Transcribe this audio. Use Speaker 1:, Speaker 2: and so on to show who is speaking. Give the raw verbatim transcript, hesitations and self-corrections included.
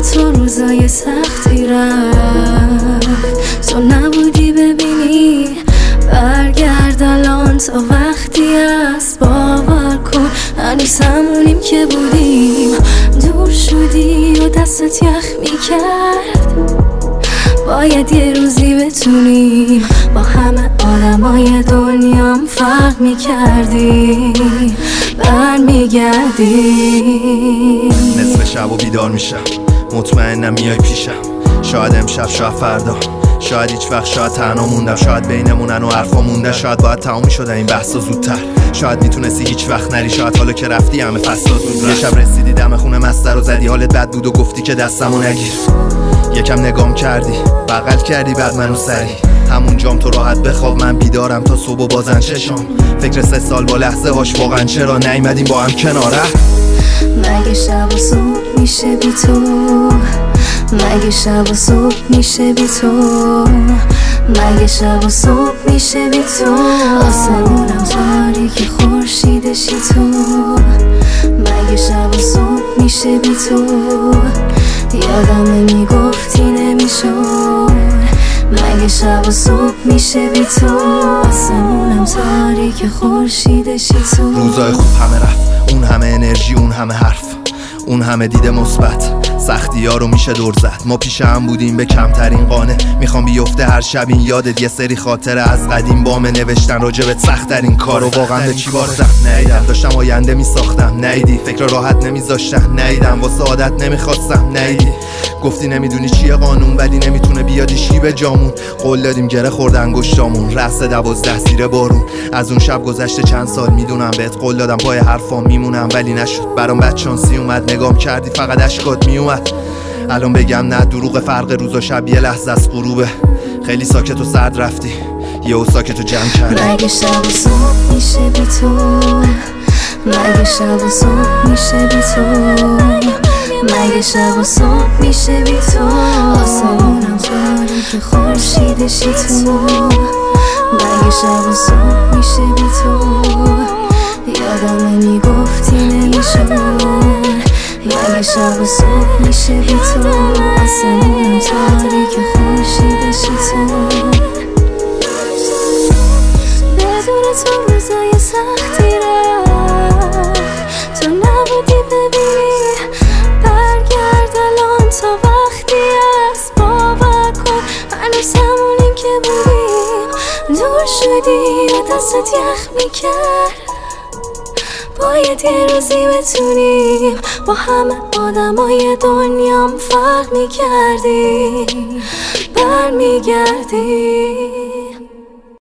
Speaker 1: تو روزای سختی رفت، تو نبودی ببینی برگرد الان تا وقتی است. باور کن هنوز همونیم که بودیم، دور شدی و دستت یخ میکرد. باید یه روزی بتونیم با همه آدمای دنیام فرق میکردیم، برمیگردیم.
Speaker 2: نصف شب و بیدار میشم، مطمئنم میای پیشم. شاید امشب، شاید فردا، شاید هیچ وقت، شاید تنها موندم. شاید بینمونن و حرفا مونده، شاید باید تموم شده این بحثا زودتر. شاید میتونستی هیچ وقت نری، شاید حالا که رفتی همه فصلا زود. یه شب رسیدی دم خونه مستر و زدی حالت بد بود و گفتی که دستمو نگیر. یکم نگام کردی، بغل کردی بعد منو سری. همون جام تو راحت بخواب، من بیدارم تا صبح و بازن چشام. فکر سه سال با لحظه هاش واقعا چرا نیومدیم با هم کناره.
Speaker 1: مگه شب و صبح میشه بی تو، مگه شب و صبح میشه بی تو، مگه شب و صبح میشه بی تو. آسمونم تاریک خورشیدشی تو، مگه شب و صبح میشه بی تو. یادمه میگفتی نمیشد، مگه شب و صبح میشه بی تو. آسمونم تاریک خورشیدشی تو.
Speaker 2: روزای خوب همه رفت، اون همه انرژی، اون همه حرف، اون همه دید مثبت. سختی ها رو میشه دور زد، ما پیش هم بودیم به کمترین قانه. میخوام بیفته هر شب این یادت یه سری خاطره از قدیم، بام نوشتن راجبت سخت ترین کارو واقعا به چی باردم. نیدم داشتم آینده میساختم، نیدی فکر راحت نمیذاشتم، نیدم واسه عادت نمیخواستم، نیدی گفتی نمیدونی چیه قانون ولی نمیتونه بیادی شی به جامون. قول دادیم گره خورد انگشتامون، رقص دوازده زیر بارون. از اون شب گذشته چند سال میدونم، بهت قول دادم پای حرفام میمونم ولی نشد. برام بدشانسی اومد، نگام کردی فقط اشکات میومد. الان بگم نه دروغ، فرق روز و شب یه لحظه از غروبه. خیلی ساکت و سرد رفتی، یهو ساکت و جمع کردی.
Speaker 1: مگه شب و صبح میشه بی تو، مگه شب و صبح میشه بی تو، مگه شب و صبح میشه بی تو. آسمونم تاریک خورشیدشی تو، مگه شب و صبح میشه بی تو. یادمه میگفتی نمیشد، مگه شب و صبح میشه بی تو. آسمونم تاریک خورشیدشی تو. بدون تو روزای سختی رفت، تو نبودی ببینی برگرد الان تا وقتی است. باور کن هنوز همونیم که بودیم، دور شدی و دستت یخ میکرد. باید یه روزی بتونیم با همه آدمای دنیام فرق میکردیم، برمیگردیم.